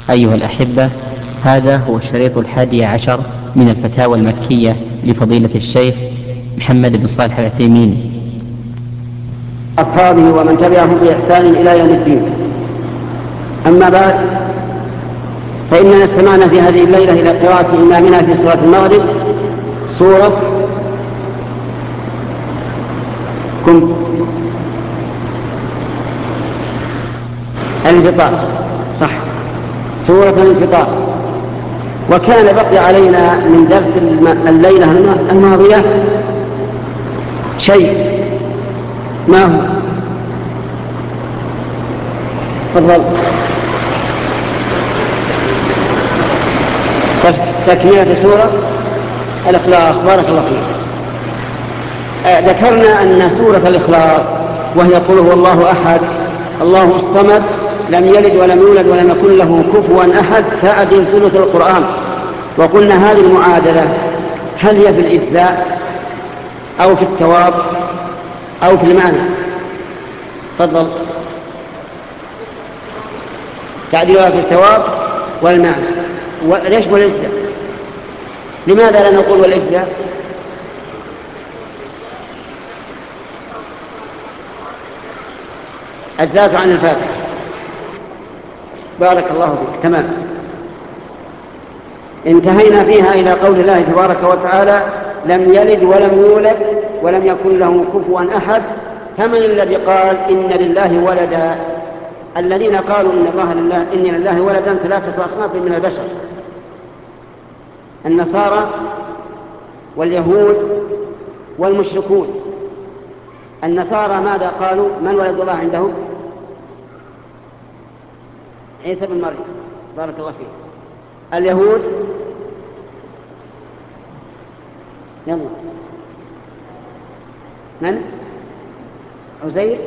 أيها الأحبة، هذا هو الشريط 11 من الفتاوى المكية لفضيلة الشيخ محمد بن صالح العثيمين أصحابه ومن تبعهم بإحسان إلى يوم الدين. أما بعد، فإننا استمعنا في هذه الليلة إلى قراءة إمامنا في صلاة المغرب سورة الانفطار، صح، سورة الانفطار. وكان بقي علينا من درس الليلة الماضية شيء، ما هو؟ تفضل. تكملة سورة الإخلاص، بارك الله فيك. ذكرنا أن سورة الإخلاص وهي قل هو الله أحد الله الصمد لم يلد ولم يولد ولم يكن له كفوا أحد تعدل ثلث القرآن. وقلنا هذه المعادلة هل هي في الإجزاء أو في الثواب أو في المعنى؟ تفضل. تعديلها في الثواب والمعنى. وليش والإجزاء؟ لماذا لا نقول والإجزاء؟ أجزاءت عن الفاتحة، بارك الله فيك، تمام. انتهينا فيها إلى قول الله تبارك وتعالى لم يلد ولم يولد ولم يكن له كفوا أحد. فمن الذي قال إن لله ولدا؟ الذين قالوا إن لله ولدا ثلاثة أصناف من البشر: النصارى واليهود والمشركون. النصارى ماذا قالوا؟ من ولد الله عندهم؟ عيسى بن مريم، بارك الله فيك. اليهود يلا من؟ عزير.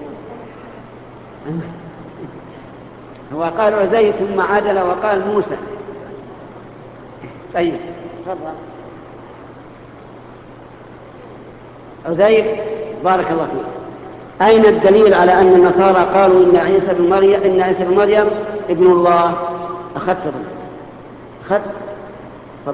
هو قال عزير ثم عدل وقال موسى. طيب تفضل. عزير، بارك الله فيك. أين الدليل على أن النصارى قالوا إن عيسى بن مريم ابن الله؟ أخذت تفضل.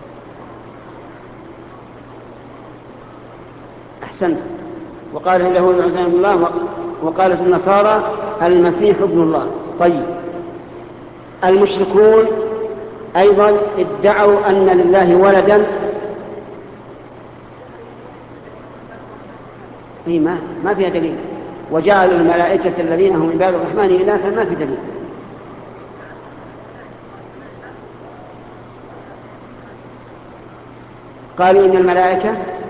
أحسنت. وقال اليهود عزير ابن الله، وقالت النصارى المسيح ابن الله. طيب، المشركون أيضا ادعوا أن لله ولدا. ما فيها دليل. وجعلوا الملائكة الذين هم عباد الرحمن إناثا، ما في دليل. قالوا إن الملائكة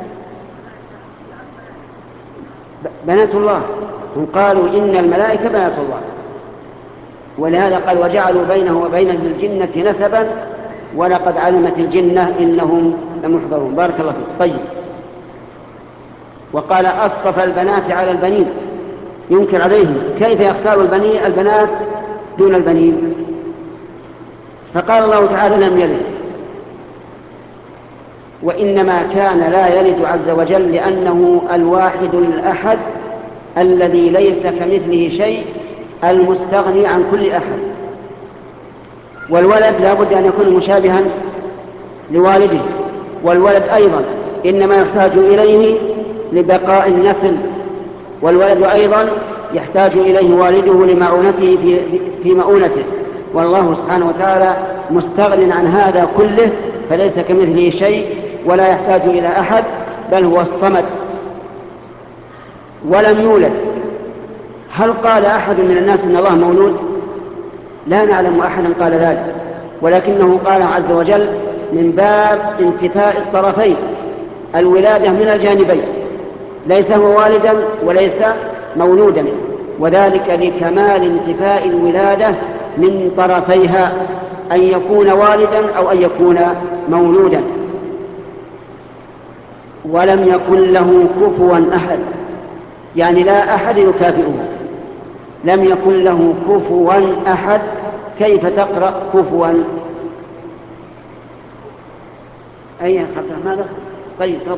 بنات الله، هم قالوا إن الملائكة بنات الله، ولهذا قال وجعلوا بينه وبين الجنة نسبا ولقد علمت الجنة إنهم لمحضرون، بارك الله فيك. طيب، وقال أصطفى البنات على البنين، ينكر عليهم كيف يختار البنات دون البنين. فقال الله تعالى لم يلد، وإنما كان لا يلد عز وجل لأنه الواحد الأحد الذي ليس كمثله شيء، المستغني عن كل أحد. والولد لا بد أن يكون مشابها لوالده، والولد أيضا إنما يحتاج إليه لبقاء النسل، والولد أيضا يحتاج إليه والده لمعونته في مؤونته. والله سبحانه وتعالى مستغن عن هذا كله، فليس كمثله شيء ولا يحتاج إلى أحد، بل هو الصمد. ولم يولد. هل قال أحد من الناس إن الله مولود؟ لا نعلم أحدا قال ذلك، ولكنه قال عز وجل من باب انتفاء الطرفين، الولادة من الجانبين، ليس هو والدا وليس مولودا، وذلك لكمال انتفاء الولادة من طرفيها، أن يكون والدا أو أن يكون مولودا. ولم يكن له كفوا أحد، يعني لا أحد يكافئه. لم يكن له كفوا أحد. كيف تقرأ كفوا؟ أي خطأ؟ ما بس. طيب تفضل.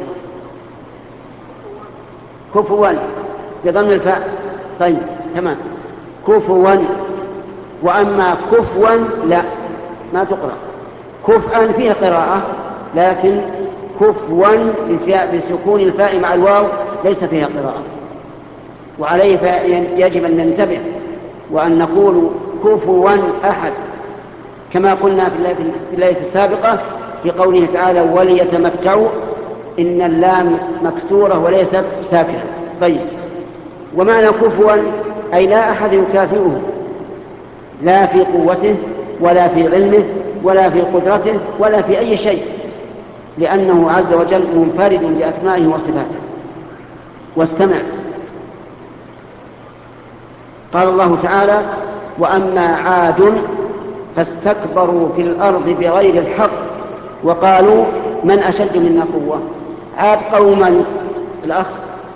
كفوا بضم الفاء. طيب تمام. كفوا وأما كفوا لا، ما تقرأ. كفءا فيها قراءة، لكن كفوا بسكون الفاء مع الواو ليس فيها قراءة. وعليه يجب أن ننتبه وأن نقول كفوا أحد، كما قلنا في الآية السابقة في قوله تعالى وليتمتعوا، إن اللام مكسورة وليست ساكنة. طيب، ومعنى كفوا أي لا أحد يكافئه، لا في قوته ولا في علمه ولا في قدرته ولا في أي شيء، لأنه عز وجل منفرد بأسمائه وصفاته. واستمع، قال الله تعالى وأما عاد فاستكبروا في الأرض بغير الحق وقالوا من أشد منا قوة. عاد قوما الأخ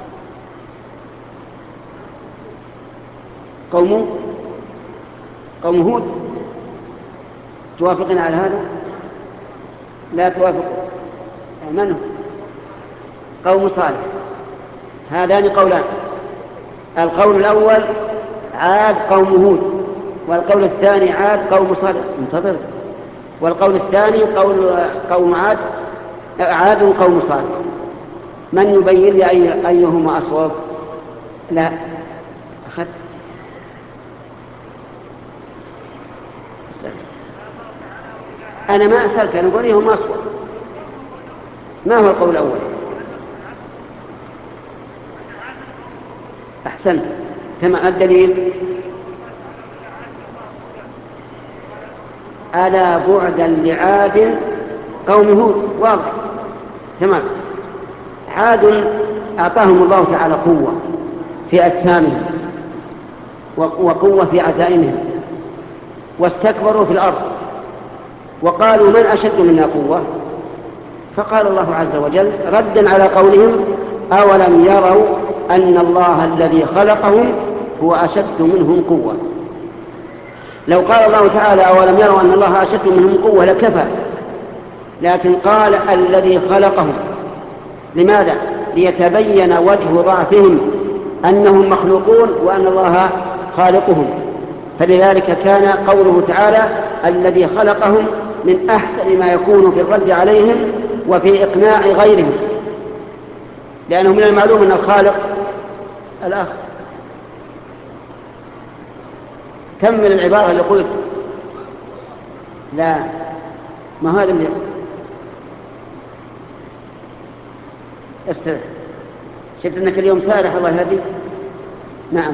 قوم هود، توافقين على هذا؟ لا توافق. من هو؟ قوم صالح. هذان قولان، القول الأول عاد قوم هود، والقول الثاني عاد قوم صالح. انتظر. والقول الثاني قوم عاد قوم صالح. من يبين لي أيهما أصوب؟ لا أخذت. أنا ما أسألك، أنا أقول لهم أصوب. ما هو القول الأول؟ أحسنت، تمام. الدليل ألا بعدا لعاد قوم هود، واضح تمام. عاد أعطاهم الله تعالى قوة في أجسامهم وقوة في عزائمهم، واستكبروا في الأرض وقالوا من أشد منا قوة. فقال الله عز وجل ردا على قولهم أولم يروا أن الله الذي خلقهم هو أشد منهم قوة. لو قال الله تعالى أولم يروا أن الله أشد منهم قوة لكفى، لكن قال الذي خلقهم. لماذا؟ ليتبين وجه ضعفهم، أنهم مخلوقون وأن الله خالقهم. فلذلك كان قوله تعالى الذي خلقهم من أحسن ما يكون في الرد عليهم وفي إقناع غيرهم، لأنه من المعلوم أن الخالق الآخر. كمل العبارة اللي قلت. لا، ما هذا اللي استرح. شفت أنك اليوم سارح، الله يهديك. نعم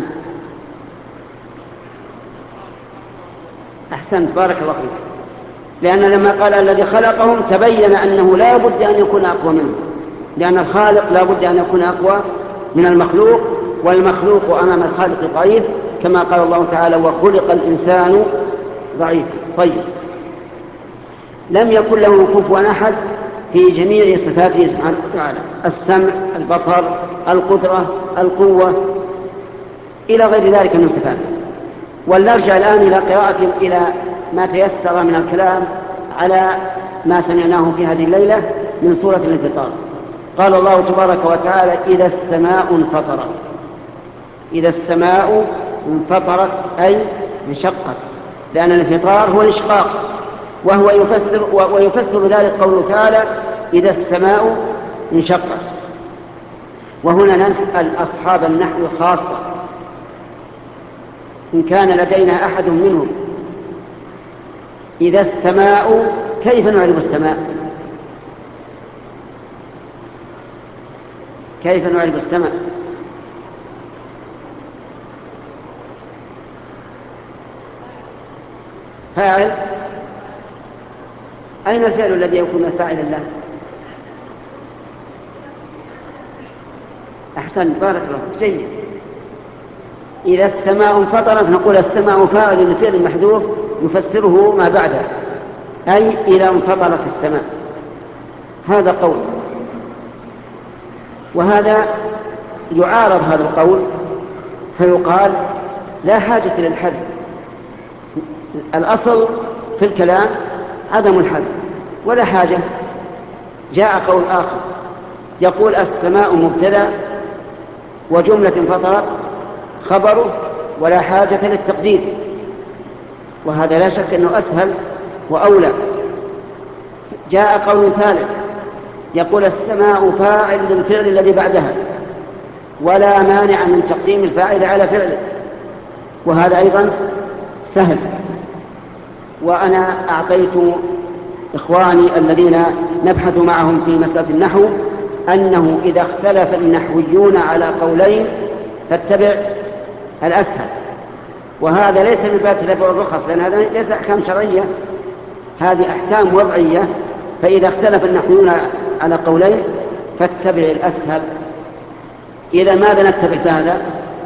أحسنت، بارك الله فيك. لأن لما قال الذي خلقهم تبين أنه لا بد أن يكون أقوى منه، لأن الخالق لا بد أن يكون أقوى من المخلوق، والمخلوق أمام الخالق ضعيف، كما قال الله تعالى وخلق الإنسان ضعيف. طيب، لم يكن له كفوا أحد في جميع صفاته سبحانه وتعالى: السمع، البصر، القدرة، القوة، إلى غير ذلك من صفاته. ولنرجع الآن إلى قراءة إلى ما تيسر من الكلام على ما سمعناه في هذه الليلة من سورة الانفطار. قال الله تبارك وتعالى إذا السماء انفطرت. إذا السماء انفطرت أي انشقت، لأن الانفطار هو الإشقاق، ويفسر ذلك قوله تعالى إذا السماء انشقت. وهنا نسأل أصحاب النحو خاصة إن كان لدينا أحد منهم: إذا السماء، كيف نعرف السماء؟ كيف نعرف السماء؟ فاعل، أين الفعل الذي يكون فاعلا له؟ أحسن، بارك الله، جيد. إذا السماء انفطرت نقول السماء فاعل للفعل محذوف يفسره ما بعده، أي إذا انفطرت السماء. هذا قول، وهذا يعارض هذا القول، فيقال لا حاجة للحذف. الأصل في الكلام عدم الحذف ولا حاجة. جاء قول آخر يقول السماء مبتدأ وجملة انفطرت خبره ولا حاجة للتقدير. وهذا لا شك أنه أسهل وأولى. جاء قول ثالث يقول السماء فاعل للفعل الذي بعدها ولا مانع من تقديم الفاعل على فعله، وهذا أيضا سهل. وأنا أعطيت إخواني الذين نبحث معهم في مسألة النحو أنه إذا اختلف النحويون على قولين فاتبع الأسهل، وهذا ليس من باب تتبع الرخص، لأن هذا ليس أحكام شرعية، هذه أحكام وضعية. فإذا اختلف النحويون على قولين فاتبع الأسهل. إذا ماذا نتبع في هذا؟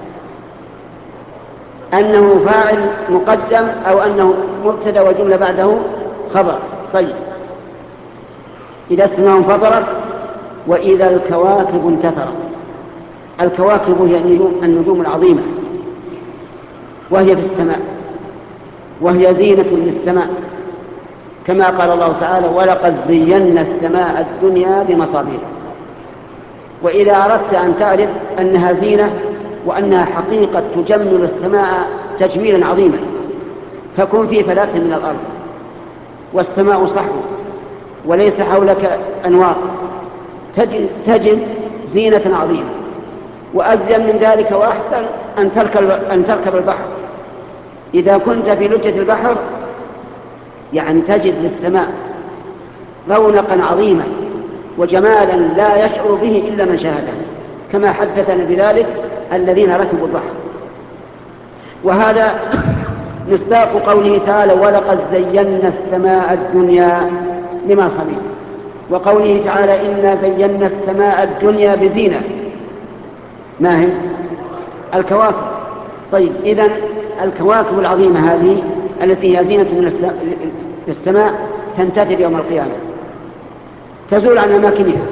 أنه فاعل مقدم أو أنه مبتدأ وجملة بعده خبر. طيب، إذا السماء انفطرت وإذا الكواكب انتثرت. الكواكب هي النجوم العظيمة، وهي في السماء، وهي زينة للسماء، كما قال الله تعالى ولقد زينا السماء الدنيا بمصابيح. وإذا أردت أن تعرف أنها زينة وأنها حقيقة تجمل السماء تجميلا عظيما فكن في فلاة من الأرض والسماء صحو وليس حولك أنوار، تجد زينة عظيمة. وأزين من ذلك وأحسن أن تركب البحر. إذا كنت في لجة البحر يعني تجد للسماء رونقا عظيما وجمالا لا يشعر به إلا من شاهده، كما حدثنا بذلك الذين ركبوا البحر. وهذا مصداق قوله تعالى ولقد زينا السماء الدنيا بمصابيح، وقوله تعالى إنا زينا السماء الدنيا بزينة. ما هي؟ الكواكب. طيب، إذن الكواكب العظيمة هذه التي هي زينة للسماء تنتثر يوم القيامة، تزول عن أماكنها،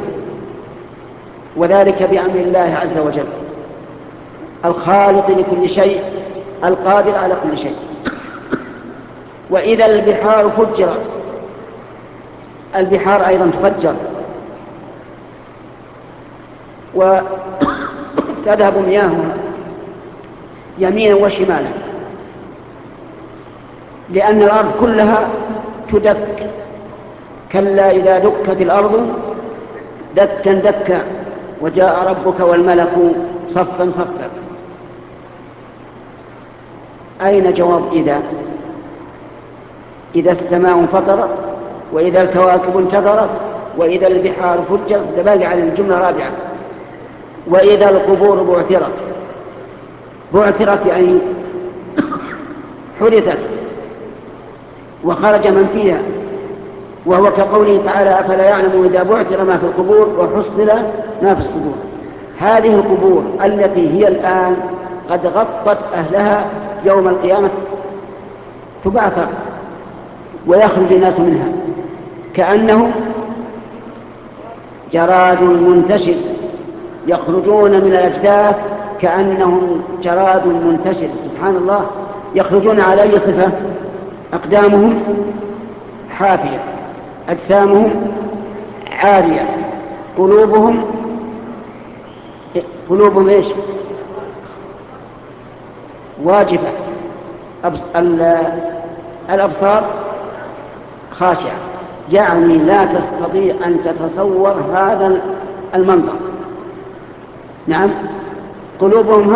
وذلك بأمر الله عز وجل الخالق لكل شيء القادر على كل شيء. وإذا البحار فجرت، البحار أيضا تفجر وتذهب مياهها يمينا وشمالا، لأن الأرض كلها تدك. كلا إذا دكت الأرض دكا دكا وجاء ربك والملك صفا صفا. أين جواب إذا السماء انفطرت وإذا الكواكب انتثرت وإذا البحار فجرت؟ ده باقي على الجملة رابعة. وإذا القبور بعثرت يعني حدثت وخرج من فيها، وهو كقوله تعالى أفلا يعلم إذا بعثر ما في القبور وحصل ما في الصدور. هذه القبور التي هي الآن قد غطت أهلها يوم القيامة تبعثر ويخرج الناس منها كأنه جراد منتشر، يخرجون من الأجداث كأنهم جراد منتشر. سبحان الله، يخرجون على أي صفة؟ أقدامهم حافية، أجسامهم عارية، قلوبهم إيش؟ واجبة، الأبصار خاشعة. يعني لا تستطيع أن تتصور هذا المنظر. نعم، قلوبهم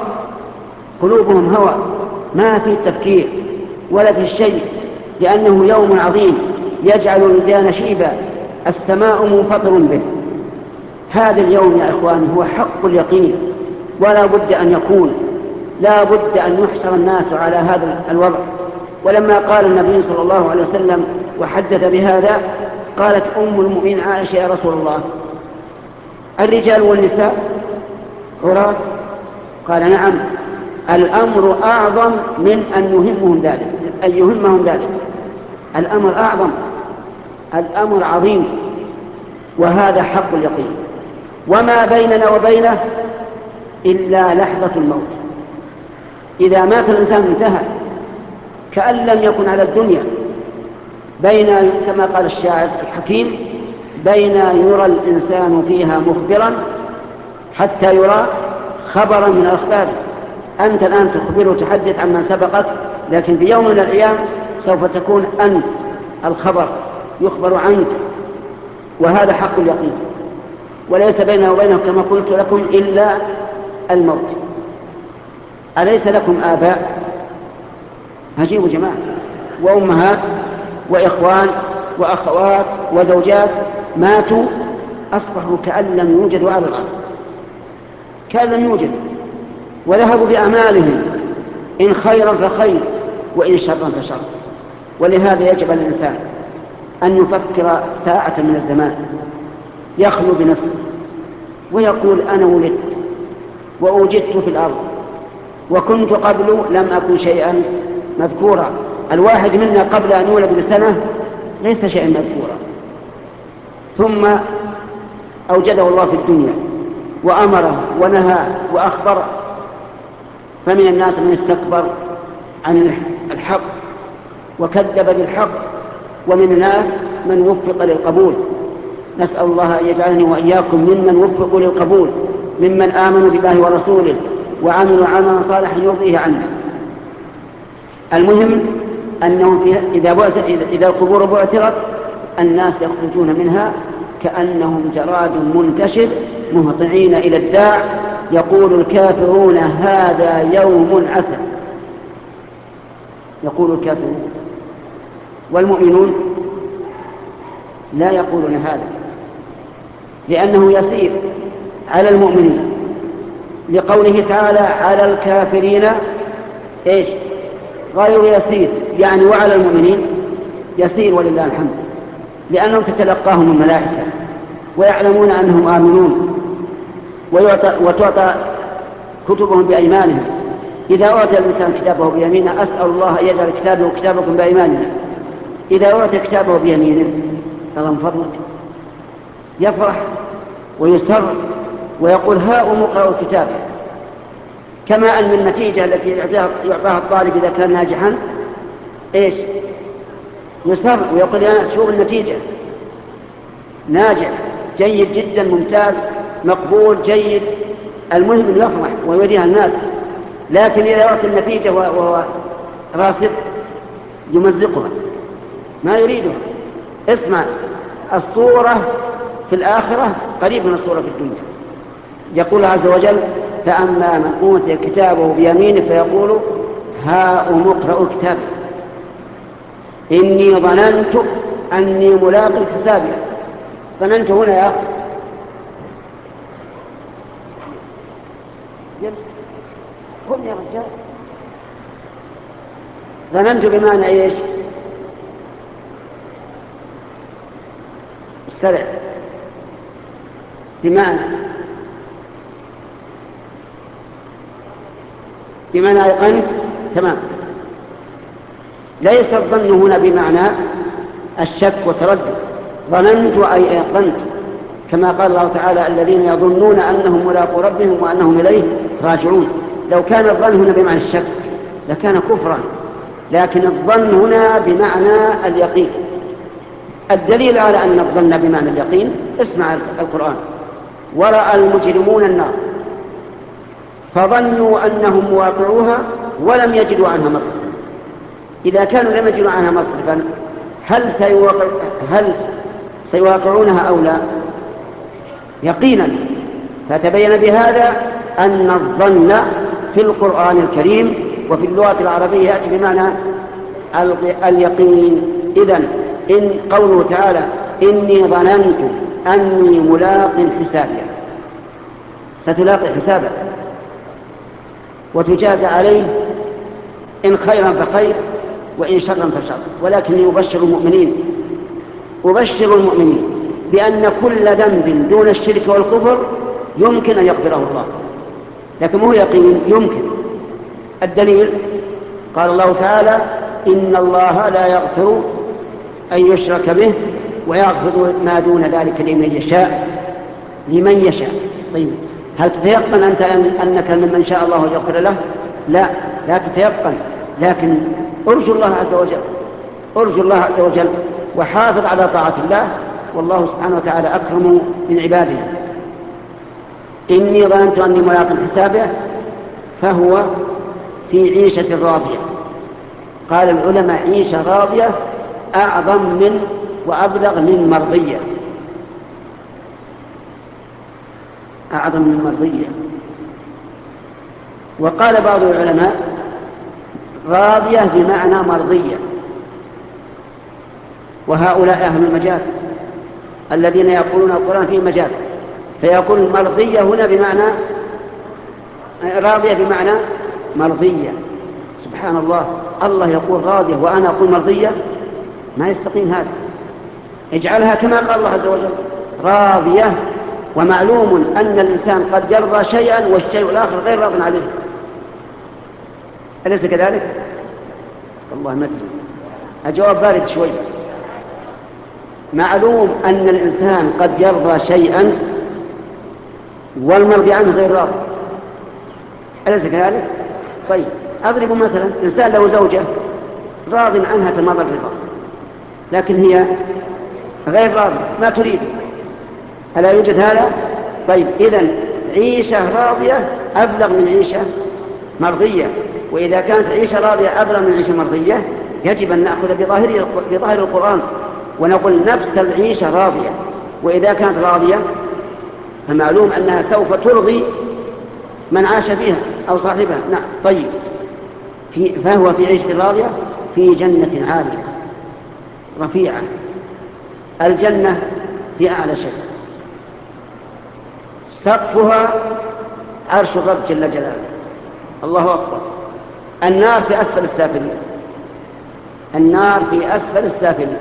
هواء ما في تفكير ولا في شيء، لأنه يوم عظيم يجعل الولدان شيبا، السماء منفطر به. هذا اليوم يا إخواني هو حق اليقين، ولا بد أن يكون، لا بد أن يحشر الناس على هذا الوضع. ولما قال النبي صلى الله عليه وسلم وحدث بهذا قالت أم المؤمنين عائشة يا رسول الله الرجال والنساء عراة؟ قال نعم، الأمر أعظم من أن يهمهم ذلك. الأمر أعظم، الأمر عظيم، وهذا حق اليقين. وما بيننا وبينه إلا لحظة الموت. إذا مات الإنسان انتهى كأن لم يكن على الدنيا. كما قال الشاعر الحكيم بين يرى الإنسان فيها مخبرا حتى يرى خبرا من أخباره. أنت الآن تخبر وتحدث عن من سبقك لكن في يوم من الأيام سوف تكون أنت الخبر، يخبر عنك، وهذا حق اليقين، وليس بينه وبينه كما قلت لكم إلا الموت. أليس لكم آباء؟ هجيبوا جماعة، وأمهات وإخوان وأخوات وزوجات ماتوا أصبحوا كأن لم يوجدوا على الأرض، كأن لم يوجد، وذهبوا بأعمالهم، إن خيرا فخير وإن شرا فشر. ولهذا يجب على الإنسان أن يفكر ساعة من الزمان، يخلو بنفسه ويقول أنا ولدت وأوجدت في الأرض وكنت قبل لم أكن شيئا مذكورا. الواحد منا قبل أن يولد بسنة ليس شيئا مذكورا، ثم أوجده الله في الدنيا وأمره ونهى وأخبره. فمن الناس من استكبر عن الحق وكذب بالحق، ومن الناس من وفق للقبول. نسأل الله أن يجعلني وإياكم ممن وفقوا للقبول، ممن آمنوا بالله ورسوله وعملوا عملا صالحا يرضيه عنا. المهم أنه إذا القبور بعثرت الناس يخرجون منها كأنهم جراد منتشر مهطعين إلى الداع، يقول الكافرون هذا يوم عسر، يقول الكافرون، والمؤمنون لا يقولون هذا، لأنه يسير على المؤمنين، لقوله تعالى على الكافرين إيش؟ غير يسير، يعني وعلى المؤمنين يسير ولله الحمد، لأنهم تتلقاهم الملائكة ويعلمون أنهم آمنون، وتعطى كتبهم بأيمانهم. إذا أعطى الإنسان كتابه بيمينه أسأل الله أن يجعل كتابكم بأيماننا. إذا أعطى كتابه بيمينه الله من فضلك يفرح ويسر ويقول هاؤم اقرأوا كتابه، كما أن النتيجة التي يعطاها الطالب إذا كان ناجحا إيش؟ يسر ويقول يا ناس شوف النتيجة، ناجح جيد جدا ممتاز مقبول جيد، المهم أن يفرح ويريها الناس. لكن إذا أعطى النتيجة وهو راسب يمزقها، ما يريدها. اسمع، الصورة في الآخرة قريب من الصورة في الدنيا. يقول عز وجل فأما من أوتي كتابه بيمينه فيقول هاؤم اقرءوا كتابي إني ظننت أني ملاق حسابي. ظننت هنا يا أخي قم يا رجال، ظننت بمعنى إيش؟ استرع، بمعنى أيقنت. تمام. ليس الظن هنا بمعنى الشك والتردد، ظننت أي أيقنت، كما قال الله تعالى الذين يظنون أنهم ملاقو ربهم وأنهم إليه راجعون. لو كان الظن هنا بمعنى الشك لكان كفرا، لكن الظن هنا بمعنى اليقين. الدليل على أن الظن بمعنى اليقين اسمع القرآن ورأى المجرمون النار فظنوا أنهم واقعوها ولم يجدوا عنها مصرفا. إذا كانوا لم يجدوا عنها مصرفا هل سيواقعونها أو لا؟ يقينا. فتبين بهذا أن الظن في القرآن الكريم وفي اللغة العربية يأتي بمعنى اليقين. إذن إن قوله تعالى إني ظننت أني ملاق حسابي، ستلاقي حسابك وتجازى عليه إن خيرا فخير وإن شرا فشر. ولكني أبشر المؤمنين بأن كل ذنب دون الشرك والكفر يمكن أن يغفره الله، لكن مو يقين، يمكن. الدليل قال الله تعالى إن الله لا يغفر أن يشرك به ويغفر ما دون ذلك لمن يشاء. طيب هل تتيقن أنت أنك ممن شاء الله يغفر له؟ لا تتيقن، لكن أرجو الله عز وجل وحافظ على طاعة الله، والله سبحانه وتعالى أكرم من عباده. إني ظننت أني ملاق حسابه فهو في عيشة راضية، قال العلماء عيشة راضية أعظم من وأبلغ من مرضية، أعظم من مرضية. وقال بعض العلماء راضية بمعنى مرضية، وهؤلاء أهل المجاز الذين يقولون القرآن فيه مجاز، فيقول مرضية هنا بمعنى راضية بمعنى مرضية. سبحان الله، الله يقول راضية وأنا أقول مرضية، ما يستقيم هذا. اجعلها كما قال الله عز وجل راضية. ومعلوم أن الإنسان قد يرضى شيئا والشيء الآخر غير راض عليه، أليس كذلك؟ والله ما أدري، الجواب بارد شوي. معلوم أن الإنسان قد يرضى شيئا والمرضي عنه غير راض، أليس كذلك؟ طيب أضرب مثلا، إنسان له زوجة راض عنها تمام الرضا، لكن هي غير راض ما تريد، ألا يوجد هذا؟ طيب إذن عيشة راضية أبلغ من عيشة مرضية، وإذا كانت عيشة راضية أبلغ من عيشة مرضية يجب أن نأخذ بظاهر القرآن ونقول نفس العيشة راضية، وإذا كانت راضية فمعلوم أنها سوف ترضي من عاش فيها أو صاحبها. نعم. طيب فهو في عيشة راضية في جنة عالية رفيعة. الجنة في أعلى شيء، سقفها عرش الرب جل جلاله، الله أكبر. النار في أسفل السافلين، النار في أسفل السافلين.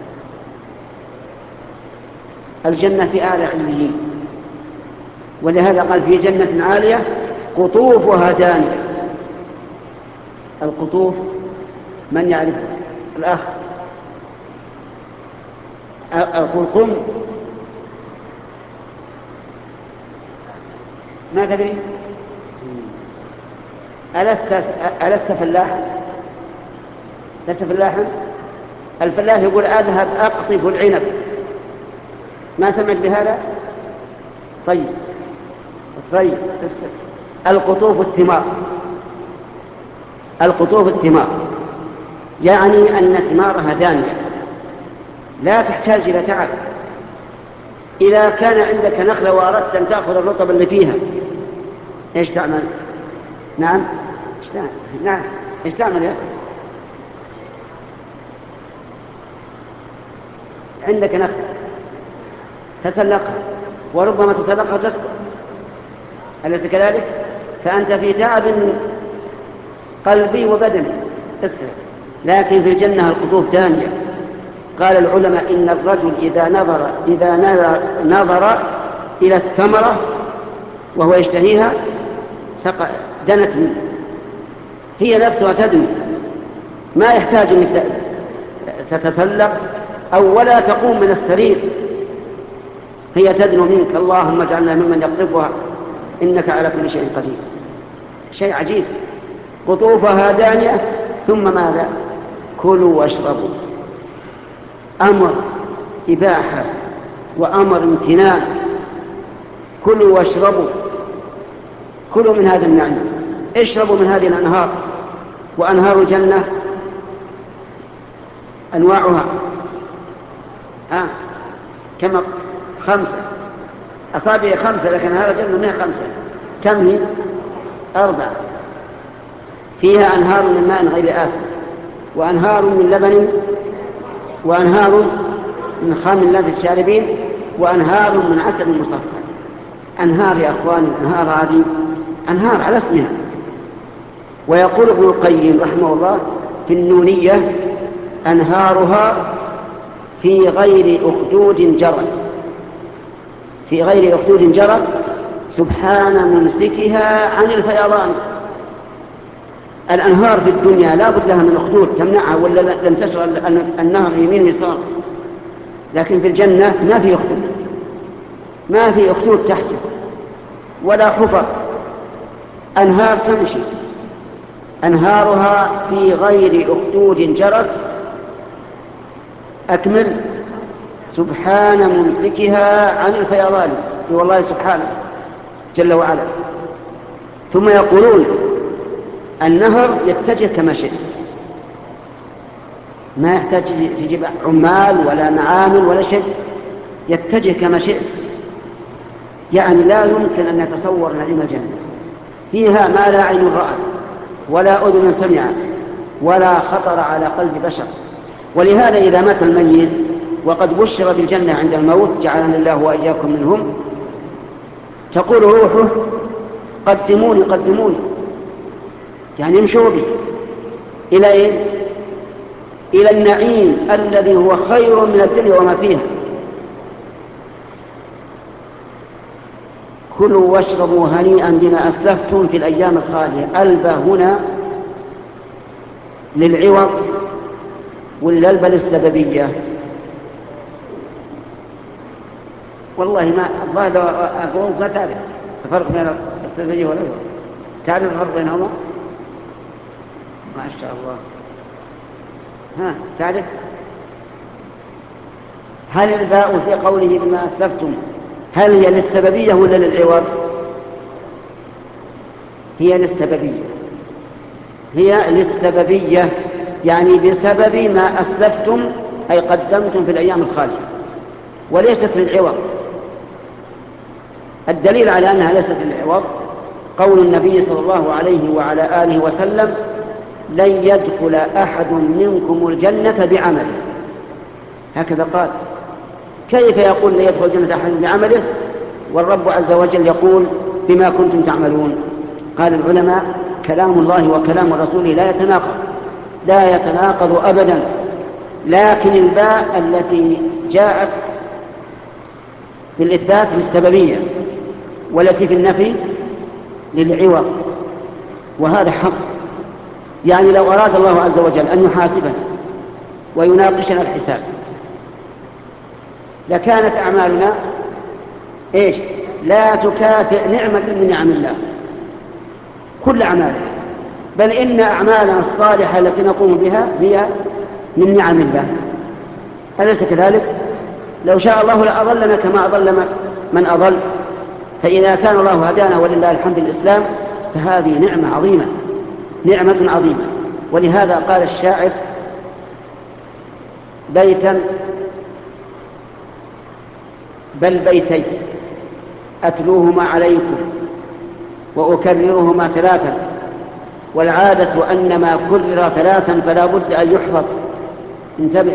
الجنة في أعلى عليين، ولهذا قال في جنة عالية قطوفها دانية. القطوف من يعرف؟ الأخ القلقم ما تدري؟ ألست فلاحا؟ لست فلاحا؟ الفلاح يقول أذهب أقطف العنب، ما سمعت بهذا؟ طيب القطوف الثمار، القطوف الثمار يعني أن ثمارها دانية لا تحتاج إلى تعب. إذا كان عندك نخلة وأردت أن تأخذ الرطب اللي فيها إيش تعمل؟ نعم إيش تعمل يا أخي؟ عندك نخلة تسلقها، وربما تسلقها وتسقط، أليس كذلك؟ فأنت في تعب قلبي وبدني اسرع. لكن في الجنة القطوف دانية. قال العلماء إن الرجل إذا نظر إلى الثمرة وهو يشتهيها دنت منه، هي نفسها تدنو، ما يحتاج أنك تتسلق أو ولا تقوم من السرير، هي تدنو منك. اللهم اجعلنا ممن يقطفها إنك على كل شيء قدير. شيء عجيب. قطوفها دانية. ثم ماذا؟ كلوا واشربوا، أمر إباحة وأمر امتنان. كلوا واشربوا، كلوا من هذا النعيم، اشربوا من هذه الأنهار. وأنهار الجنة أنواعها كما 5 أصابع 5، لكن أنهار الجنة ما 5. كم هي؟ 4. فيها أنهار من ماء غير آسن، وأنهار من لبن، وأنهار من خام لذة الشاربين، وأنهار من عسل مصفى. أنهار يا أخواني، أنهار هذه أنهار على اسمها. ويقول ابن القيم رحمه الله في النونية أنهارها في غير أخدود جرت، في غير أخدود جرت سبحان ممسكها عن الفيضان. الأنهار في الدنيا لا بد لها من أخدود تمنعها، ولا لم تشرع النهر يمين يسار. لكن في الجنة ما في أخدود، ما في أخدود تحجز ولا حفر، أنهار تمشي. أنهارها في غير أخدود جرت. أكمل. سبحان ممسكها عن الفيضان، والله سبحانه جل وعلا. ثم يقولون النهر يتجه كما شئت، ما يحتاج تجيب عمال ولا معامل ولا شيء، يتجه كما شئت. يعني لا يمكن أن يتصور نعيم الجنة، فيها ما لا عين رأت ولا أذن سمعت ولا خطر على قلب بشر. ولهذا إذا مات الميت وقد بشر بالجنة عند الموت، جعلنا الله وإياكم منهم، تقول روحه قدموني قدموني، يعني امشوا به إلى إيه؟ إلى النعيم الذي هو خير من الدنيا وما فيها. كلوا واشربوا هنيئا بما أسلفتم في الأيام الخالية. ألبى هنا للعوض ولا ألبى للسببية؟ والله ما أقول ما تعرف الفرق بين السببية والعوض. تعرف الفرق بينهما؟ ما شاء الله. ها تعرف؟ هل الباء في قوله بما أسلفتم هل هي للسببية ولا للعوض؟ هي للسببية، هي للسببية، يعني بسبب ما أسلفتم أي قدمتم في الأيام الخالية، وليست للعوض. الدليل على أنها ليست للعوض قول النبي صلى الله عليه وعلى آله وسلم: لن يدخل أحد منكم الجنة بعمله. هكذا قال. كيف يقول لن يدخل الجنة أحد بعمله والرب عز وجل يقول بما كنتم تعملون؟ قال العلماء: كلام الله وكلام رسوله لا يتناقض أبدا، لكن الباء التي جاءت بالإثبات للسببية والتي في النفي للعوض، وهذا حق. يعني لو أراد الله عز وجل أن يحاسبنا ويناقشنا الحساب لكانت أعمالنا إيش؟ لا تكافئ نعمة من نعم الله، كل أعمالنا، بل إن أعمالنا الصالحة التي نقوم بها هي من نعم الله. أليس كذلك؟ لو شاء الله لأضلنا كما أضل من أضل. فإذا كان الله هدانا ولله الحمد الإسلام فهذه نعمة عظيمة، نعمة عظيمة. ولهذا قال الشاعر بيتا بل بيتين أتلوهما عليكم وأكررهما ثلاثا، والعادة أن ما كرر ثلاثا فلا بد أن يحفظ. انتبه،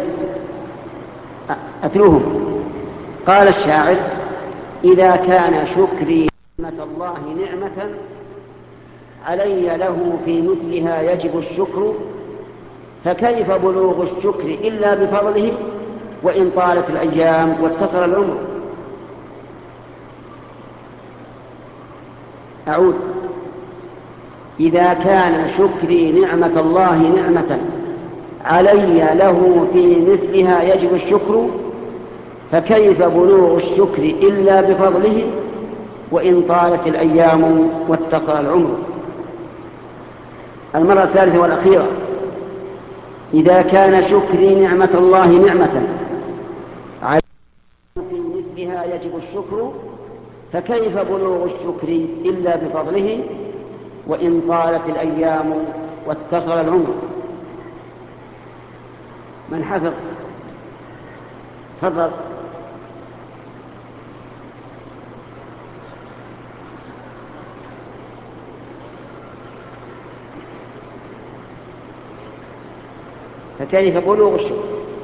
أتلوهم. قال الشاعر: إذا كان شكري نعمة الله نعمة علي له في مثلها يجب الشكر، فكيف بلوغ الشكر إلا بفضله وإن طالت الأيام واتصل العمر. أعود: إذا كان شكري نعمة الله نعمة علي له في مثلها يجب الشكر، فكيف بلوغ الشكر إلا بفضله وإن طالت الأيام واتصل العمر. المرة الثالثة والأخيرة: إذا كان شكري نعمة الله نعمة علي في مثلها يجب الشكر، فكيف بلوغ الشكر إلا بفضله وإن طالت الأيام واتصل العمر. من حفظ؟ تفضل. فكيف بلوغ الشكر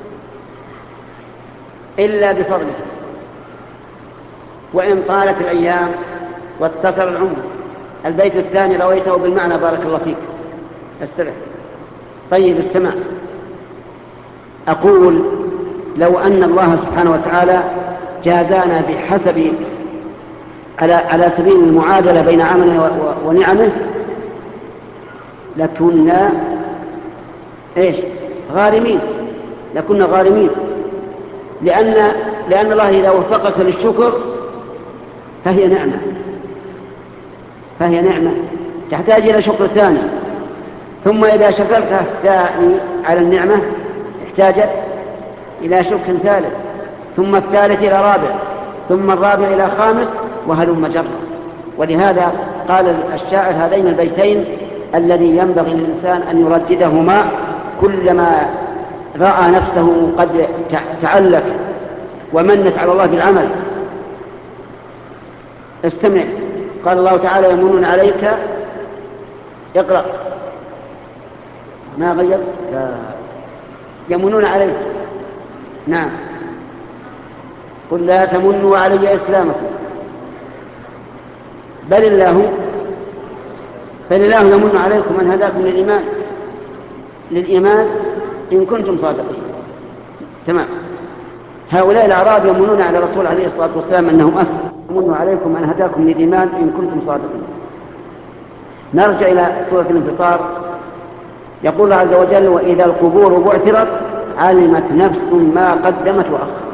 إلا بفضله وإن طالت الأيام واتصل العمر. البيت الثاني رويته بالمعنى، بارك الله فيك، استرح. طيب استمع. أقول: لو أن الله سبحانه وتعالى جازانا بحسب على سبيل المعادلة بين عمله ونعمه لكنا إيش؟ غارمين، لكنا غارمين. لأن الله إذا وفقك للشكر فهي نعمة تحتاج إلى شكر ثاني، ثم إذا شكرت الثاني على النعمة احتاجت إلى شكر ثالث، ثم الثالث إلى رابع، ثم الرابع إلى خامس، وهلم جرا. ولهذا قال الشاعر هذين البيتين الذي ينبغي للإنسان أن يرددهما كلما رأى نفسه قد تعلق ومنت على الله بالعمل. استمع، قال الله تعالى يمنون عليك، اقرأ ما غيرت، يمنون عليك، نعم، قل لا تمنوا علي إسلامكم بل الله يمن عليكم أن هداكم للإيمان إن كنتم صادقين. تمام. هؤلاء الأعراب يمنون على الرسول عليه الصلاة والسلام أنهم أسلموا، يمن عليكم أن هداكم للإيمان إن كنتم صادقين. نرجع إلى سورة الانفطار. يقول الله عز وجل: وإذا القبور بعثرت علمت نفس ما قدمت وأخرت.